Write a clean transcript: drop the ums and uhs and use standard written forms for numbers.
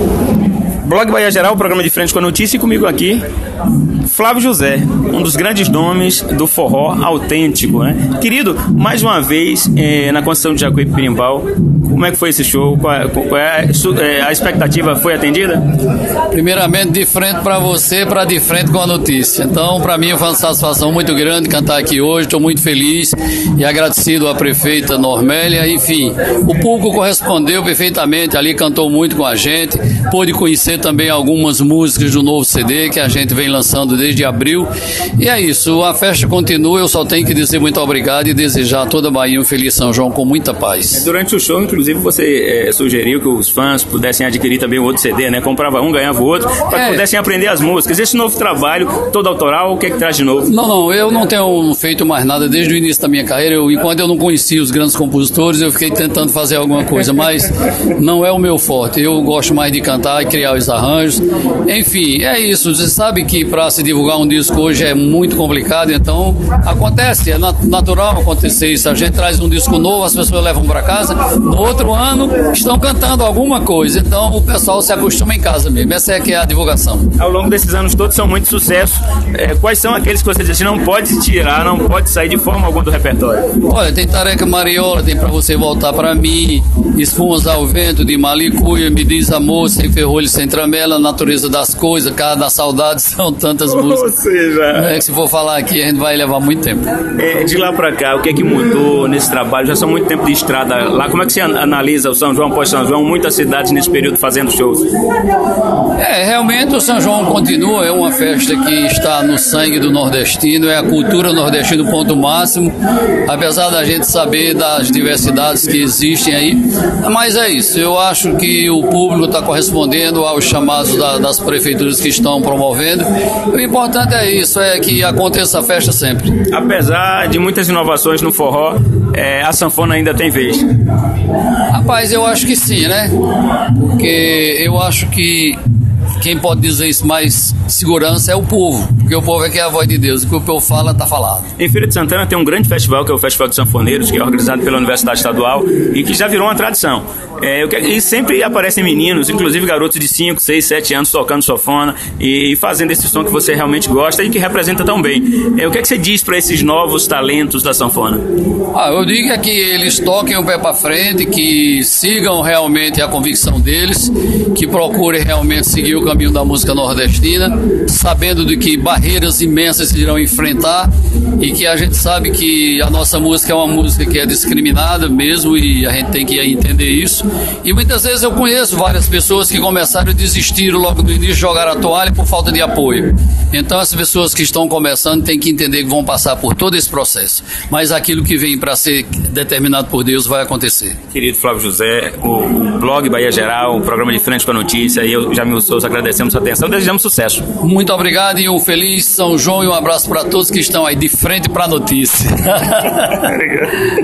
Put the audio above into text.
Blog Bahia Geral, programa de frente com a notícia, e comigo aqui, Flávio José, um dos grandes nomes do forró autêntico, né? Querido, mais uma vez, na Conceição de Jacuípe-Pirimbau, como é que foi esse show? A expectativa foi atendida? Primeiramente, de frente para você, para de frente com a notícia. Então, para mim foi uma satisfação muito grande cantar aqui hoje, estou muito feliz e agradecido à prefeita Normélia. Enfim, o público correspondeu perfeitamente, ali cantou muito com a gente, pôde conhecer também algumas músicas do novo CD que a gente vem lançando desde abril. E é isso, a festa continua, eu só tenho que dizer muito obrigado e desejar a toda a Bahia um feliz São João com muita paz. Durante o show, inclusive, você sugeriu que os fãs pudessem adquirir também o outro CD, né? Comprava um, ganhava o outro, para que pudessem aprender as músicas. Esse novo trabalho, todo autoral, o que é que traz de novo? Não, eu não tenho feito mais nada desde o início da minha carreira. Enquanto eu não conhecia os grandes compositores, eu fiquei tentando fazer alguma coisa, mas não é o meu forte. Eu gosto mais de cantar e criar os arranjos. Enfim, é isso. Você sabe que para se divulgar um disco hoje é muito complicado, então acontece, é natural acontecer isso. A gente traz um disco novo, as pessoas levam para casa, no outro ano estão cantando alguma coisa, então o pessoal se acostuma em casa mesmo. Essa é que é a divulgação. Ao longo desses anos todos são muito sucesso. Quais são aqueles que você diz assim, não pode tirar, não pode sair de forma alguma do repertório? Olha, tem Tareca Mariola, tem Pra Você Voltar Pra Mim, Espumas ao Vento, de Malicuia, Me Diz Amor, Sem Ferrolho, Sem Tramela, Natureza das Coisas, Cara da Saudade, são tantas músicas. Ou seja... que se for falar aqui a gente vai levar muito tempo. De lá pra cá, o que é que mudou nesse trabalho? Já são muito tempo de estrada lá. Como é que você analisa o São João pós-São João? Muitas cidades nesse período fazendo shows. Realmente o São João continua, é uma festa que está no sangue do nordestino, é a cultura nordestina do ponto máximo, apesar da gente saber das diversidades que existem aí, mas é isso, eu acho que o público está correspondendo aos chamados das prefeituras que estão promovendo. O importante é isso, é que aconteça a festa sempre. Apesar de muitas inovações no forró, a sanfona ainda tem vez? Rapaz, eu acho que sim, né? Porque eu acho que quem pode dizer isso mais segurança é o povo, porque o povo é que é a voz de Deus, o que o povo fala, está falado. Em Feira de Santana tem um grande festival, que é o Festival de Sanfoneiros, que é organizado pela Universidade Estadual e que já virou uma tradição. E sempre aparecem meninos, inclusive garotos de 5, 6, 7 anos tocando sanfona e fazendo esse som que você realmente gosta e que representa tão bem. O que é que você diz para esses novos talentos da sanfona? Eu digo que eles toquem o pé para frente, que sigam realmente a convicção deles, que procurem realmente seguir o caminho da música nordestina, sabendo de que barreiras imensas se irão enfrentar e que a gente sabe que a nossa música é uma música que é discriminada mesmo e a gente tem que entender isso. E muitas vezes eu conheço várias pessoas que começaram a desistir logo no início, jogar a toalha por falta de apoio. Então as pessoas que estão começando têm que entender que vão passar por todo esse processo, mas aquilo que vem para ser determinado por Deus vai acontecer. Querido Flávio José, o blog Bahia Geral, o programa de frente com a notícia, e eu, Jamil Souza, agradecemos a atenção e desejamos sucesso. Muito obrigado e um feliz São João e um abraço para todos que estão aí de frente para a notícia.